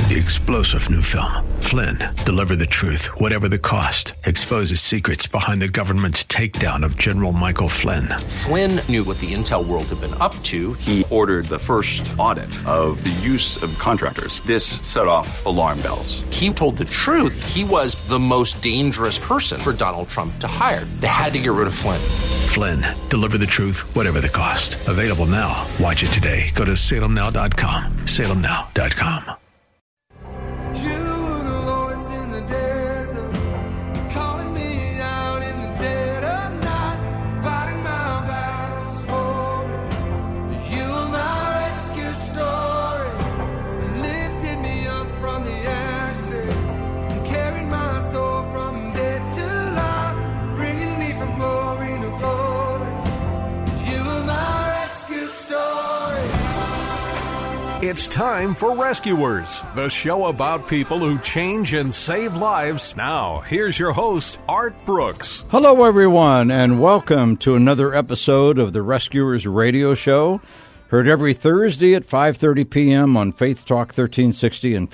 The explosive new film, Flynn, deliver the truth, whatever the cost, exposes secrets behind the government's takedown of General Michael Flynn. Flynn knew what the intel world had been up to. He ordered the first audit of the use of contractors. This set off alarm bells. He told the truth. He was the most dangerous person for Donald Trump to hire. They had to get rid of Flynn. Flynn, deliver the truth, whatever the cost. Available now. Watch it today. Go to salemnow.com. salemnow.com. It's time for Rescuers, the show about people who change and save lives. Now, here's your host, Art Brooks. Hello, everyone, and welcome to another episode of the Rescuers Radio Show. Heard every Thursday at 5:30 p.m. on Faith Talk 1360 and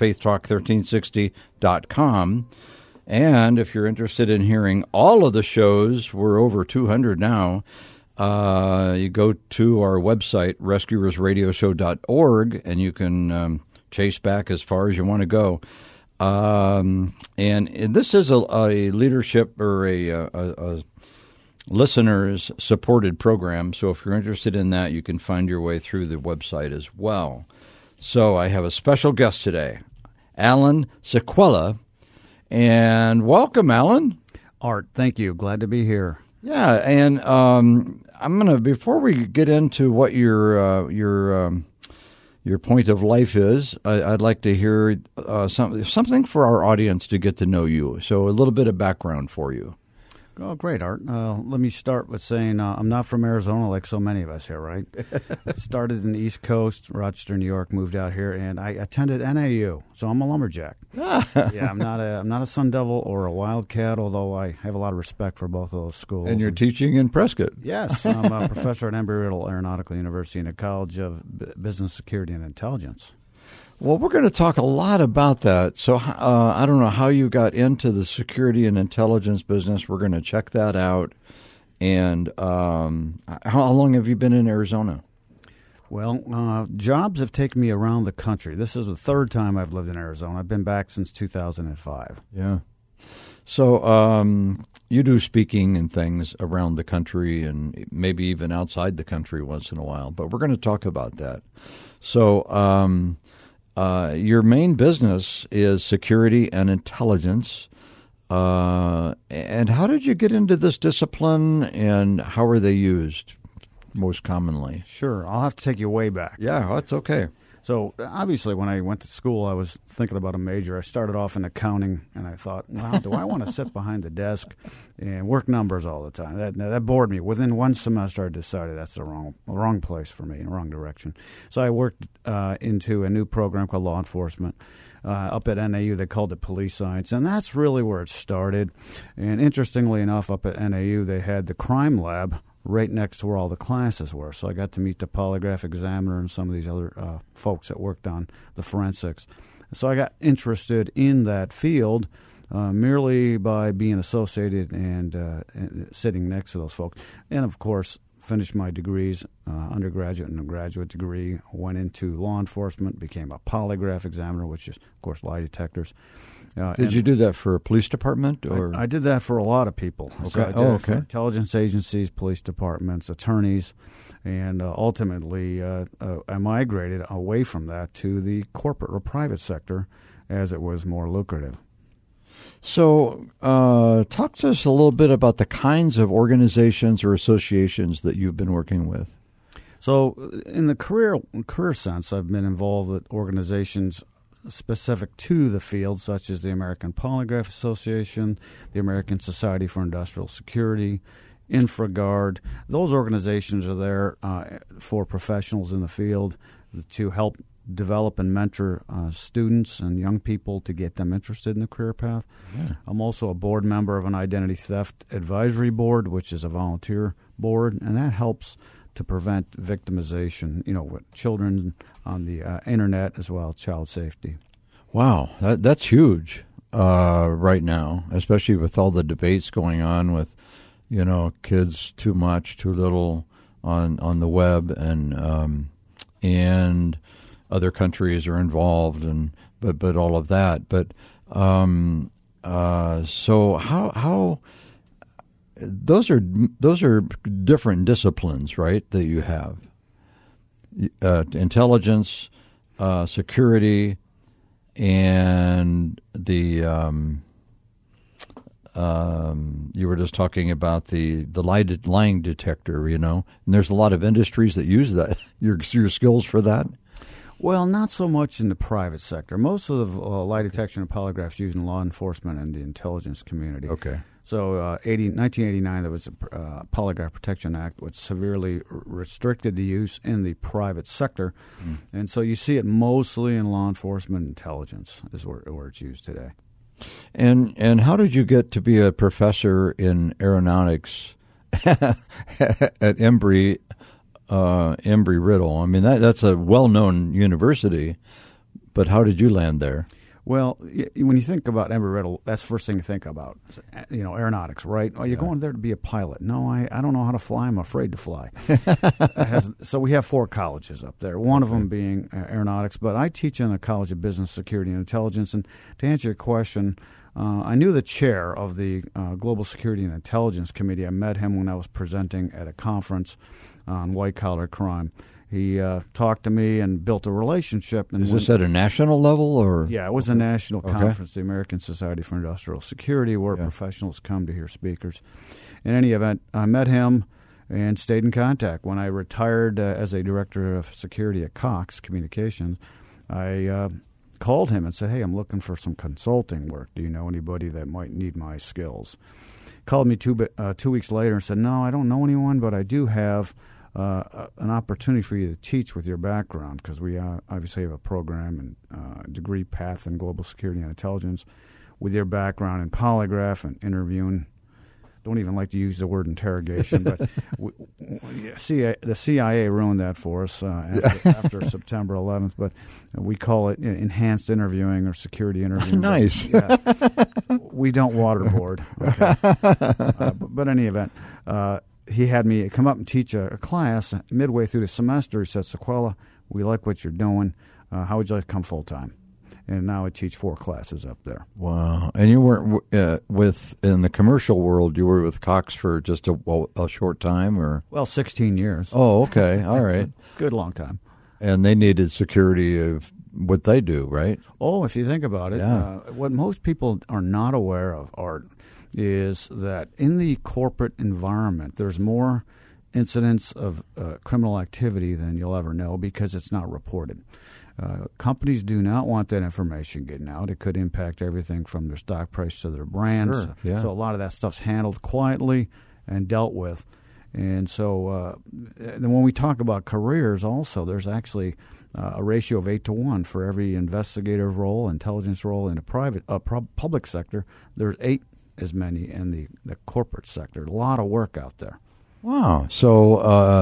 faithtalk1360.com. And if you're interested in hearing all of the shows, we're over 200 now. You go to our website, rescuersradioshow.org, and you can chase back as far as you want to go. And this is a leadership or a listeners-supported program, so if you're interested in that, you can find your way through the website as well. So I have a special guest today, Alan Sequela, and welcome, Alan. Art, thank you. Glad to be here. Yeah, and I'm gonna, before we get into what your point of life is, I'd like to hear something for our audience to get to know you. So a little bit of background for you. Oh, great, Art. Let me start with saying I'm not from Arizona like so many of us here, right? Started in the East Coast, Rochester, New York, moved out here, and I attended NAU, so I'm a lumberjack. Yeah, I'm not a Sun Devil or a Wildcat, although I have a lot of respect for both of those schools. And you're teaching in Prescott. Yes, I'm a professor at Embry-Riddle Aeronautical University in the College of Business Security and Intelligence. Well, we're going to talk a lot about that. So I don't know how you got into the security and intelligence business. We're going to check that out. And how long have you been in Arizona? Well, jobs have taken me around the country. This is the third time I've lived in Arizona. I've been back since 2005. Yeah. So you do speaking and things around the country and maybe even outside the country once in a while. But we're going to talk about that. So your main business is security and intelligence. And how did you get into this discipline, and how are they used most commonly? Sure. I'll have to take you way back. Yeah, that's okay. So obviously when I went to school, I was thinking about a major. I started off in accounting, and I thought, wow, do I want to sit behind the desk and work numbers all the time? That bored me. Within one semester, I decided that's the wrong place for me, in the wrong direction. So I worked into a new program called law enforcement. Up at NAU, they called it police science, and that's really where it started. And interestingly enough, up at NAU, they had the crime lab right next to where all the classes were. So I got to meet the polygraph examiner and some of these other folks that worked on the forensics. So I got interested in that field merely by being associated and sitting next to those folks. And, of course, finished my degrees, undergraduate and a graduate degree, went into law enforcement, became a polygraph examiner, which is, of course, lie detectors. Did you do that for a police department? Or I did that for a lot of people. Okay. So I did it for intelligence agencies, police departments, attorneys, and ultimately I migrated away from that to the corporate or private sector as it was more lucrative. So talk to us a little bit about the kinds of organizations or associations that you've been working with. So in the career sense, I've been involved with organizations specific to the field, such as the American Polygraph Association, the American Society for Industrial Security, InfraGard. Those organizations are there for professionals in the field to help develop and mentor students and young people to get them interested in the career path. Yeah. I'm also a board member of an identity theft advisory board, which is a volunteer board, and that helps to prevent victimization, with children on the internet as well as child safety. Wow, that's huge right now, especially with all the debates going on with, kids too much, too little on the web, and other countries are involved, but all of that. But so how those are different disciplines, right? That you have intelligence, security, and the you were just talking about the lying detector, and there's a lot of industries that use that your skills for that. Well, not so much in the private sector. Most of the lie detection and polygraphs used in law enforcement and the intelligence community. Okay. So 1989, there was a Polygraph Protection Act, which severely restricted the use in the private sector. And so you see it mostly in law enforcement and intelligence is where it's used today. And how did you get to be a professor in aeronautics at Embry Riddle? I mean, that's a well-known university, but how did you land there? Well, when you think about Embry-Riddle, that's the first thing you think about. Aeronautics, right? Oh, you're going there to be a pilot. No, I don't know how to fly. I'm afraid to fly. So we have 4 colleges up there, one of them being aeronautics. But I teach in a College of Business, Security, and Intelligence. And to answer your question, I knew the chair of the Global Security and Intelligence Committee. I met him when I was presenting at a conference on white-collar crime. He talked to me and built a relationship. And Is this at a national level? Or Yeah, it was a national conference, the American Society for Industrial Security, where professionals come to hear speakers. In any event, I met him and stayed in contact. When I retired as a director of security at Cox Communications, I called him and said, hey, I'm looking for some consulting work. Do you know anybody that might need my skills? Called me 2 weeks later and said, no, I don't know anyone, but I do have an opportunity for you to teach with your background, because we obviously have a program and degree path in global security and intelligence. With your background in polygraph and interviewing, don't even like to use the word interrogation, but the CIA ruined that for us after September 11th, but we call it enhanced interviewing or security interviewing. Nice. We don't waterboard. Okay. But in any event, he had me come up and teach a class midway through the semester. He said, Sequela, we like what you're doing. How would you like to come full-time? And now I teach 4 classes up there. Wow. And you weren't in the commercial world, you were with Cox for just a short time? Or 16 years. Oh, okay. All right. Good long time. And they needed security of what they do, right? Oh, if you think about it, what most people are not aware of, Art, is that in the corporate environment, there's more incidents of criminal activity than you'll ever know because it's not reported. Companies do not want that information getting out. It could impact everything from their stock price to their brands. Sure, yeah. So a lot of that stuff's handled quietly and dealt with. And so then when we talk about careers also, there's actually a ratio of 8-to-1 for every investigative role, intelligence role in a public sector. There's 8 as many in the corporate sector. A lot of work out there. Wow. So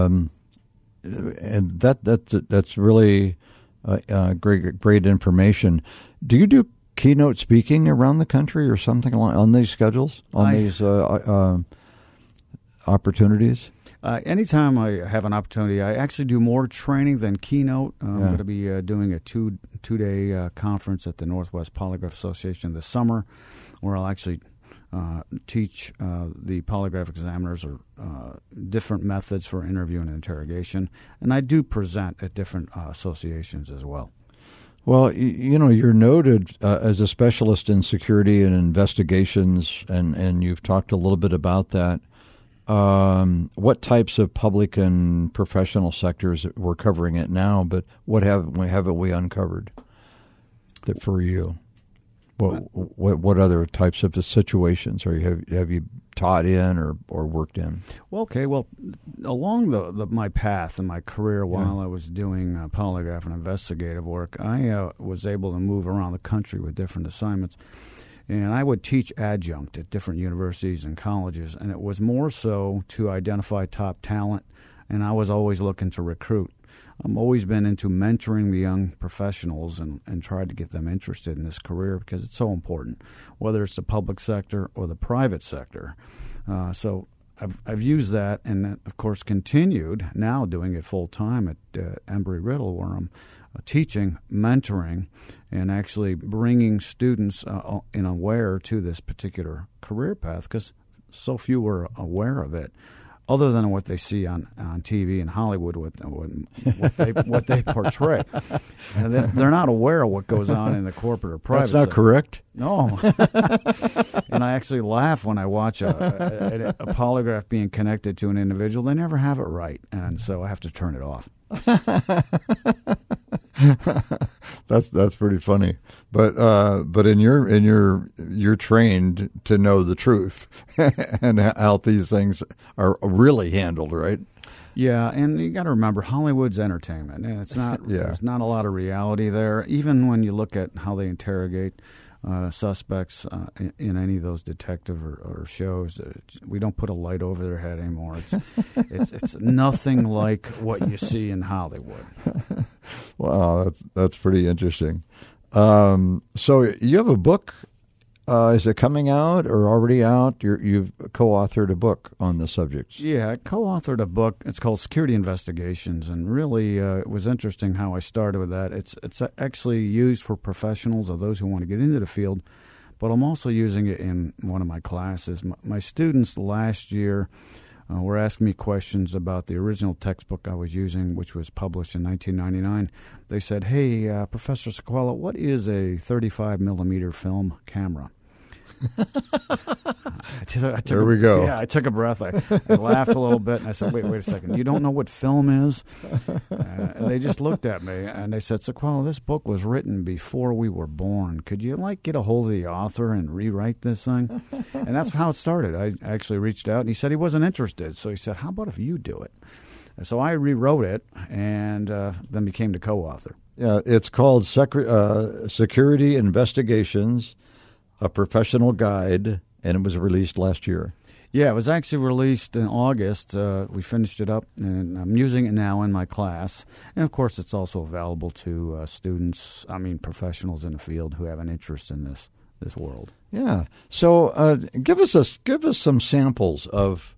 and that's really great information. Do you do keynote speaking around the country or something on these schedules, these opportunities? Anytime I have an opportunity, I actually do more training than keynote. I'm going to be doing a two-day conference at the Northwest Polygraph Association this summer, where I'll actually teach the polygraph examiners or different methods for interview and interrogation, and I do present at different associations as well. Well, you're noted as a specialist in security and investigations, and you've talked a little bit about that. What types of public and professional sectors, we're covering it now, but what haven't we uncovered for you? What other types of situations have you taught in or worked in? Well, along my path and my career while I was doing polygraph and investigative work, I was able to move around the country with different assignments. And I would teach adjunct at different universities and colleges, and it was more so to identify top talent and I was always looking to recruit. I've always been into mentoring the young professionals and tried to get them interested in this career because it's so important, whether it's the public sector or the private sector. So I've used that and, of course, continued now doing it full-time at Embry-Riddle, where I'm teaching, mentoring, and actually bringing students aware to this particular career path because so few were aware of it, other than what they see on TV in Hollywood, what they portray. And they're not aware of what goes on in the corporate or private sector. That's not correct? No. And I actually laugh when I watch a polygraph being connected to an individual. They never have it right, and so I have to turn it off. That's pretty funny, but in you're trained to know the truth and how these things are really handled, right? Yeah, and you got to remember Hollywood's entertainment, and it's not. There's not a lot of reality there. Even when you look at how they interrogate suspects in any of those detective or shows, we don't put a light over their head anymore. It's nothing like what you see in Hollywood. Wow, that's pretty interesting. So you have a book. Is it coming out or already out? You've co-authored a book on the subjects. Yeah, I co-authored a book. It's called Security Investigations, and really it was interesting how I started with that. It's actually used for professionals or those who want to get into the field, but I'm also using it in one of my classes. My students last year were asking me questions about the original textbook I was using, which was published in 1999. They said, "Hey, Professor Sequela, what is a 35-millimeter film camera?" There we go. Yeah, I took a breath. I laughed a little bit, and I said, wait a second. You don't know what film is? And they just looked at me, and they said, Sequela, this book was written before we were born. Could you, get a hold of the author and rewrite this thing? And that's how it started. I actually reached out, and he said he wasn't interested. So he said, how about if you do it? So I rewrote it and then became the co-author. Yeah, it's called Security Investigations, a Professional Guide, and it was released last year. Yeah, it was actually released in August. We finished it up, and I'm using it now in my class. And, of course, it's also available to professionals in the field who have an interest in this world. Yeah. So give us some samples of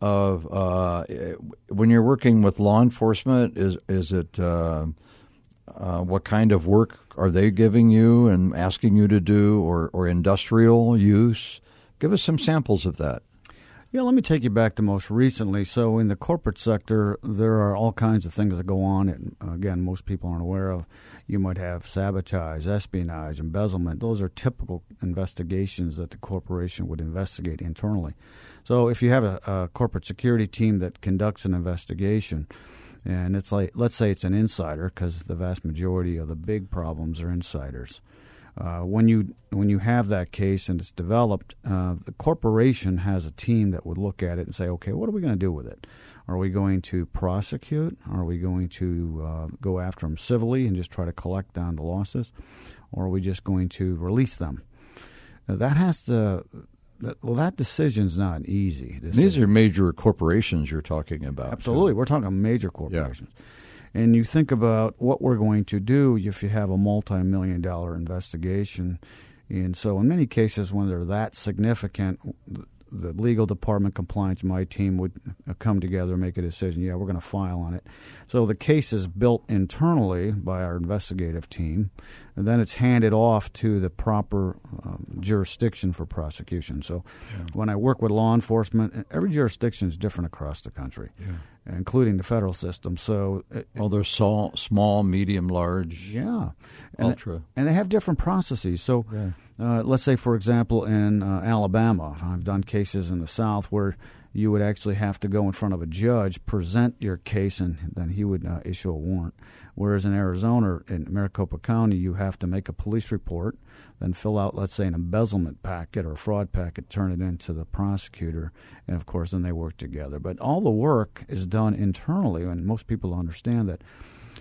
when you're working with law enforcement. Is it what kind of work are they giving you and asking you to do, or industrial use? Give us some samples of that. Yeah, let me take you back to most recently. So in the corporate sector, there are all kinds of things that go on. And again, most people aren't aware of. You might have sabotage, espionage, embezzlement. Those are typical investigations that the corporation would investigate internally. So if you have a corporate security team that conducts an investigation, and it's like, let's say it's an insider, because the vast majority of the big problems are insiders. When you have that case and it's developed, the corporation has a team that would look at it and say, okay, what are we going to do with it? Are we going to prosecute? Are we going to go after them civilly and just try to collect on the losses? Or are we just going to release them? That decision's not easy. These are major corporations you're talking about. Absolutely. We're talking major corporations. Yeah. And you think about what we're going to do if you have a multi-million-dollar investigation. And so in many cases, when they're that significant, the legal department, compliance, my team would come together and make a decision. Yeah, we're going to file on it. So the case is built internally by our investigative team, and then it's handed off to the proper jurisdiction for prosecution. So when I work with law enforcement, every jurisdiction is different across the country, including the federal system. So there's small, medium, large, ultra. And they have different processes. So let's say, for example, in Alabama, I've done cases in the South where you would actually have to go in front of a judge, present your case, and then he would issue a warrant. Whereas in Arizona, in Maricopa County, you have to make a police report, then fill out, let's say, an embezzlement packet or a fraud packet, turn it into the prosecutor, and, of course, then they work together. But all the work is done internally, and most people understand that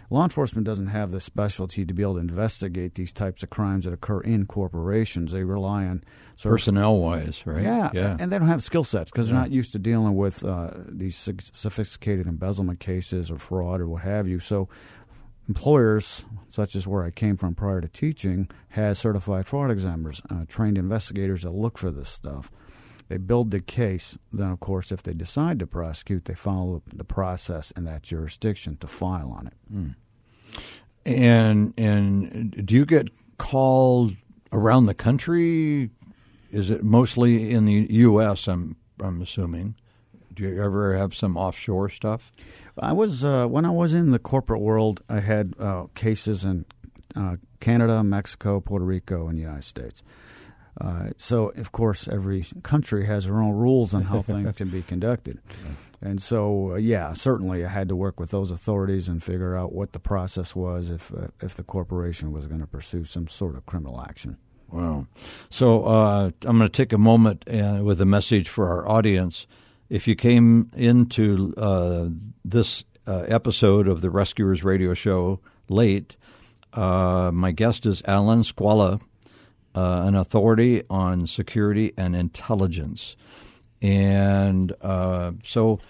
law enforcement doesn't have the specialty to be able to investigate these types of crimes that occur in corporations. They rely on personnel-wise, right? Yeah, and they don't have skill sets because they're not used to dealing with these sophisticated embezzlement cases or fraud or what have you. So employers, such as where I came from prior to teaching, has certified fraud examiners, trained investigators that look for this stuff. They build the case. Then, of course, if they decide to prosecute, they follow the process in that jurisdiction to file on it. And do you get called around the country? Is it mostly in the U.S., I'm assuming? Do you ever have some offshore stuff? I was when I was in the corporate world, I had cases in Canada, Mexico, Puerto Rico, and the United States. So, of course, every country has their own rules on how things can be conducted. And so, certainly I had to work with those authorities and figure out what the process was if the corporation was going to pursue some sort of criminal action. Wow. So I'm going to take a moment with a message for our audience. If you came into this episode of the Rescuers Radio Show late, my guest is Alan Squala, an authority on security and intelligence. And so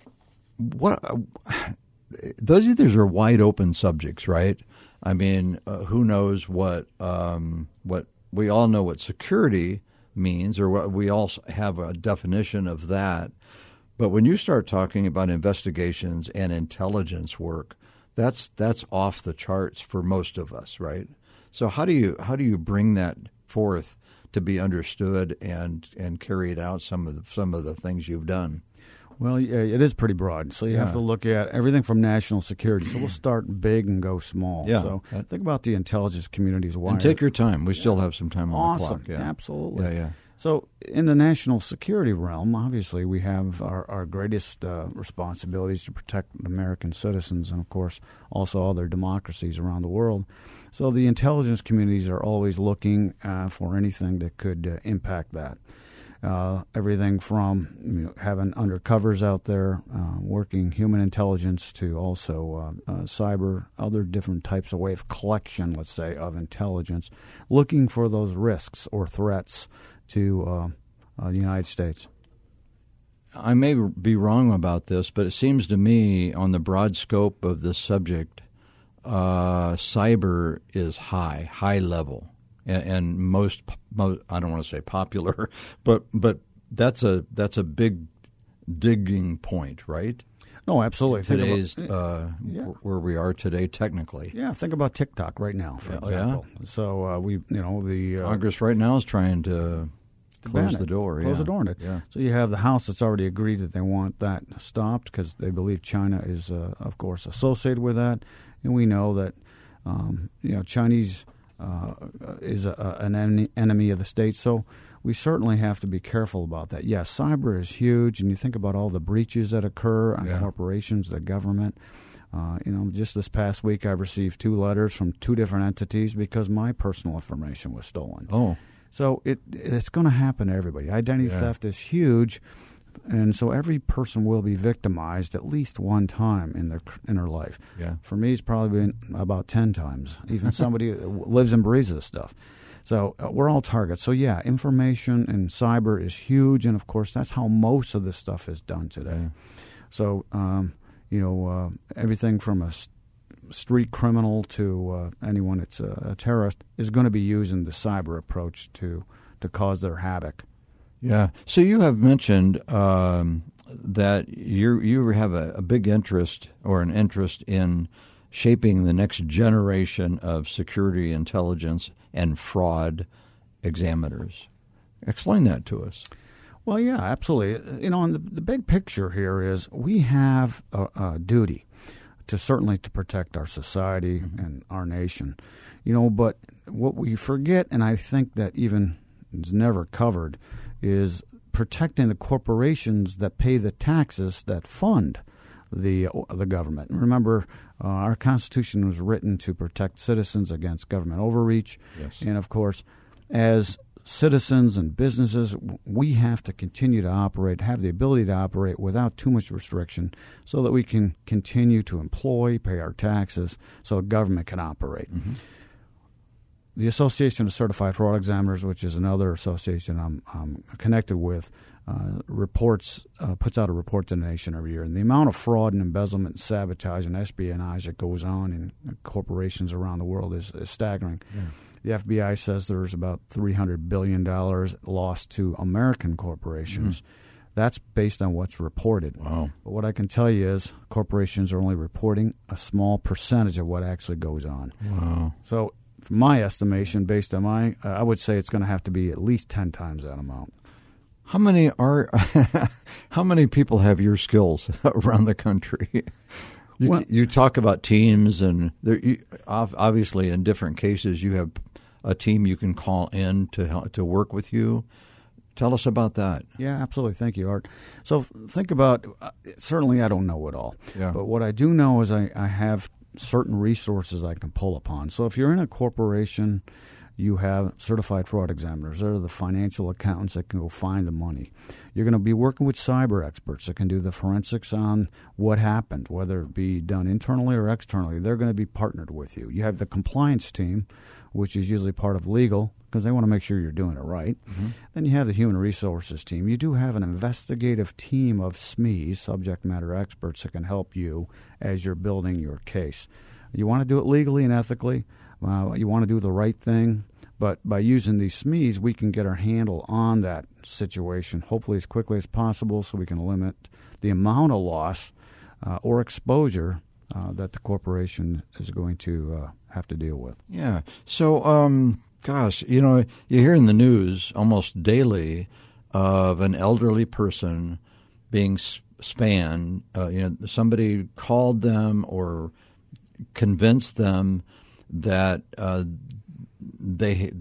these are wide open subjects, right? I mean, who knows what we all know what security means, or what we all have a definition of that. But when you start talking about investigations and intelligence work, that's off the charts for most of us, right? So how do you bring that forth to be understood and carried out some of the things you've done? Well, it is pretty broad. So you have to look at everything from national security. So we'll start big and go small. Yeah. So think about the intelligence community's wire. And take your time. We still have some time on the clock. Awesome. Absolutely. Yeah. So in the national security realm, obviously we have our greatest responsibilities to protect American citizens and, of course, also other democracies around the world. So the intelligence communities are always looking for anything that could impact that. Everything from having undercovers out there, working human intelligence, to also cyber, other different types of way of collection, let's say, of intelligence, looking for those risks or threats to the United States. I may be wrong about this, but it seems to me on the broad scope of this subject, cyber is high level. And most I don't want to say popular, but that's a big digging point, right? No, absolutely. Today's where we are today, technically. Yeah, think about TikTok right now, for example. So the Congress right now is trying to close the door. Close the door on it. Yeah. So you have the House that's already agreed that they want that stopped because they believe China is, of course, associated with that, and we know that Chinese is an enemy of the state. So we certainly have to be careful about that. Yes, cyber is huge, and you think about all the breaches that occur on corporations, the government. Just this past week, I've received 2 letters from 2 different entities because my personal information was stolen. Oh. So it's going to happen to everybody. Identity theft is huge, and so every person will be victimized at least one time in their life. Yeah. For me, it's probably been about 10 times, even somebody that lives and breathes this stuff. So we're all targets. So, information and cyber is huge, and, of course, that's how most of this stuff is done today. Yeah. So, everything from a street criminal to anyone that's a terrorist is going to be using the cyber approach to cause their havoc. Yeah. So you have mentioned that you have a big interest or an interest in shaping the next generation of security, intelligence, and fraud examiners. Explain that to us. Well, yeah, absolutely. And the big picture here is we have a duty to protect our society and our nation. But what we forget, and I think that even is never covered, is protecting the corporations that pay the taxes that fund the government. Remember, our Constitution was written to protect citizens against government overreach. Yes. And, of course, as citizens and businesses, we have to continue to operate, have the ability to operate without too much restriction so that we can continue to employ, pay our taxes, so the government can operate. Mm-hmm. The Association of Certified Fraud Examiners, which is another association I'm connected with, puts out a report to the nation every year. And the amount of fraud and embezzlement, sabotage, and espionage that goes on in corporations around the world is staggering. Yeah. The FBI says there's about $300 billion lost to American corporations. That's based on what's reported. Wow. But what I can tell you is corporations are only reporting a small percentage of what actually goes on. Wow. So from my estimation, based on I would say it's going to have to be at least 10 times that amount. How many people have your skills around the country? You talk about teams, and obviously in different cases you have a team you can call in to work with you. Tell us about that. Yeah, absolutely. Thank you, Art. So think about, certainly I don't know it all, but what I do know is I have certain resources I can pull upon. So if you're in a corporation, you have certified fraud examiners. They're the financial accountants that can go find the money. You're going to be working with cyber experts that can do the forensics on what happened, whether it be done internally or externally. They're going to be partnered with you. You have the compliance team, which is usually part of legal, because they want to make sure you're doing it right. Mm-hmm. Then you have the human resources team. You do have an investigative team of SMEs, subject matter experts, that can help you as you're building your case. You want to do it legally and ethically. You want to do the right thing. But by using these SMEs, we can get our handle on that situation, hopefully as quickly as possible, so we can limit the amount of loss or exposure that the corporation is going to have to deal with. Yeah. So, gosh, you hear in the news almost daily of an elderly person being spammed. Somebody called them or convinced them that they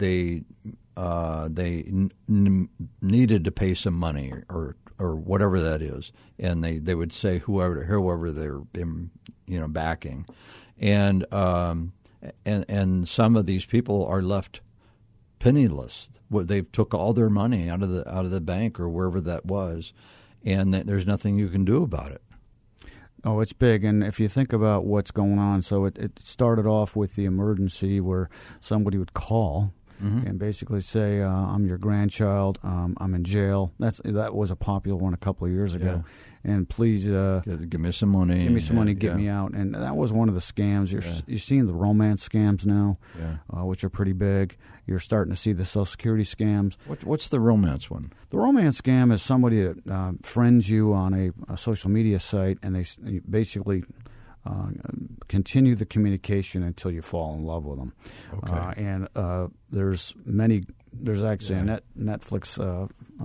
needed to pay some money or whatever that is, and they would say whoever they're backing, and some of these people are left penniless. They've took all their money out of the bank or wherever that was, and there's nothing you can do about it. Oh, it's big. And if you think about what's going on, so it started off with the emergency where somebody would call and basically say, I'm your grandchild, I'm in jail. That was a popular one a couple of years ago. Yeah. And please give me some money. Give me some money, get me out. And that was one of the scams. You're seeing the romance scams now, which are pretty big. You're starting to see the Social Security scams. What's the romance one? The romance scam is somebody that friends you on a social media site, and they basically continue the communication until you fall in love with them. Okay. And there's actually a Netflix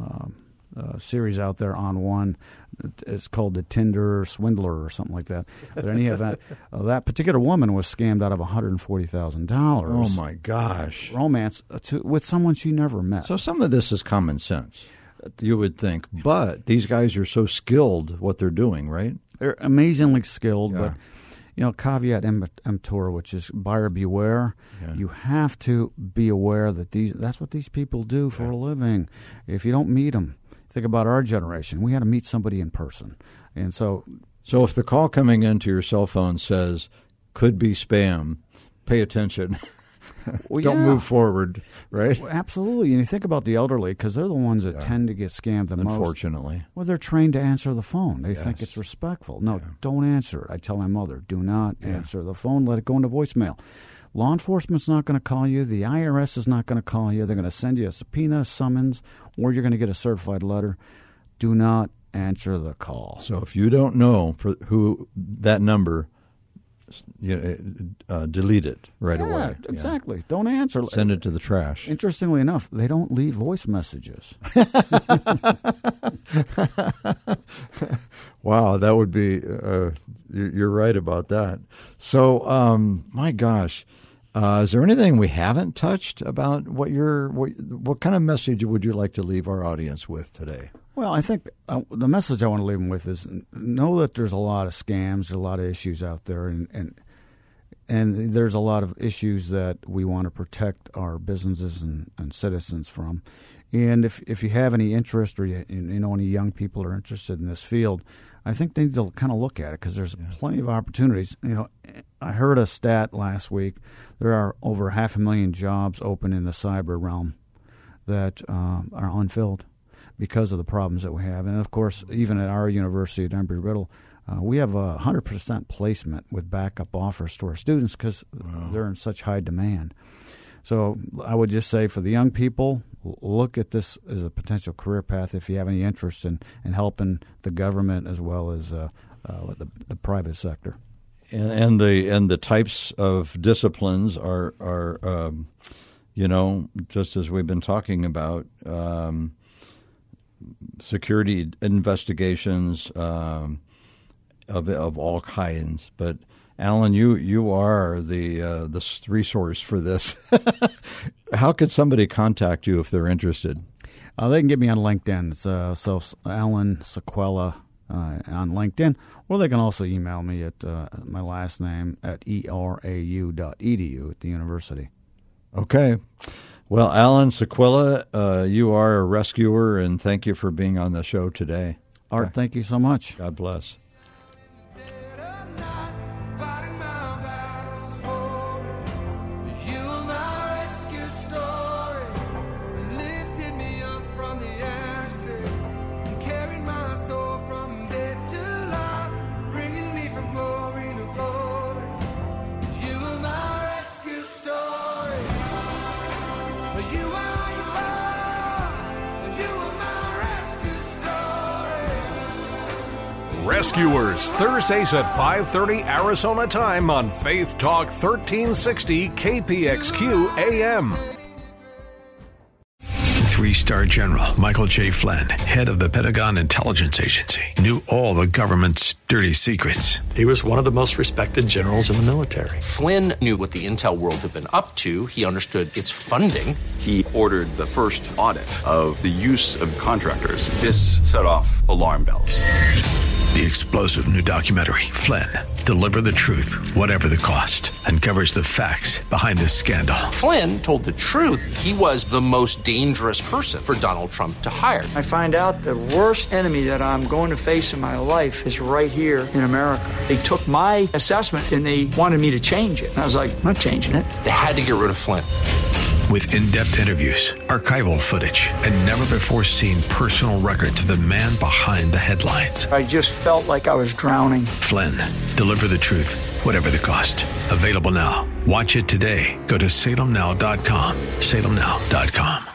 series out there on one. It's called The Tinder Swindler or something like that. But in any event, that particular woman was scammed out of $140,000. Oh, my gosh. Romance with someone she never met. So some of this is common sense, you would think. But these guys are so skilled what they're doing, right? They're amazingly skilled, but caveat emptor, which is buyer beware. Yeah. You have to be aware that that's what these people do for a living. If you don't meet them, think about our generation. We had to meet somebody in person. And so if the call coming into your cell phone says, could be spam, pay attention. Don't move forward, right? Well, absolutely. And you think about the elderly, because they're the ones that tend to get scammed the most. Unfortunately. Well, they're trained to answer the phone. They think it's respectful. No, don't answer it. I tell my mother, do not answer the phone. Let it go into voicemail. Law enforcement's not going to call you. The IRS is not going to call you. They're going to send you a subpoena, summons, or you're going to get a certified letter. Do not answer the call. So if you don't know for who that number, delete it right away. Exactly. Don't answer. Send it to the trash. Interestingly enough, they don't leave voice messages. Wow, that would be. You're right about that. So, my gosh, is there anything we haven't touched about what kind of message would you like to leave our audience with today? Well, I think the message I want to leave them with is know that there's a lot of scams, there's a lot of issues out there, and And there's a lot of issues that we want to protect our businesses and citizens from. And if you have any interest or you know any young people are interested in this field, I think they need to kind of look at it because there's plenty of opportunities. I heard a stat last week. There are over 500,000 jobs open in the cyber realm that are unfilled because of the problems that we have. And, of course, even at our university at Embry-Riddle, we have 100% placement with backup offers to our students because they're in such high demand. So I would just say for the young people, look at this as a potential career path if you have any interest in helping the government as well as the private sector. And the types of disciplines are just as we've been talking about, security investigations of all kinds. But Alan, you are the resource for this. How could somebody contact you if they're interested? They can get me on LinkedIn. It's so Alan Sequela on LinkedIn, or they can also email me at my last name at erau.edu at the university. Okay. Well, Alan Sequela, you are a rescuer, and thank you for being on the show today. Art, thank you so much. God bless. Rescuers, Thursdays at 5:30 Arizona time on Faith Talk 1360 KPXQ AM. 3-star General Michael J. Flynn, head of the Pentagon Intelligence Agency, knew all the government's dirty secrets. He was one of the most respected generals in the military. Flynn knew what the intel world had been up to. He understood its funding. He ordered the first audit of the use of contractors. This set off alarm bells. The explosive new documentary, Flynn, Deliver the Truth, Whatever the Cost, uncovers the facts behind this scandal. Flynn told the truth. He was the most dangerous person for Donald Trump to hire. I find out the worst enemy that I'm going to face in my life is right here in America. They took my assessment and they wanted me to change it. And I was like, I'm not changing it. They had to get rid of Flynn. With in-depth interviews, archival footage, and never-before-seen personal records of the man behind the headlines. I just felt like I was drowning. Flynn, Deliver the Truth, Whatever the Cost. Available now. Watch it today. Go to salemnow.com. salemnow.com.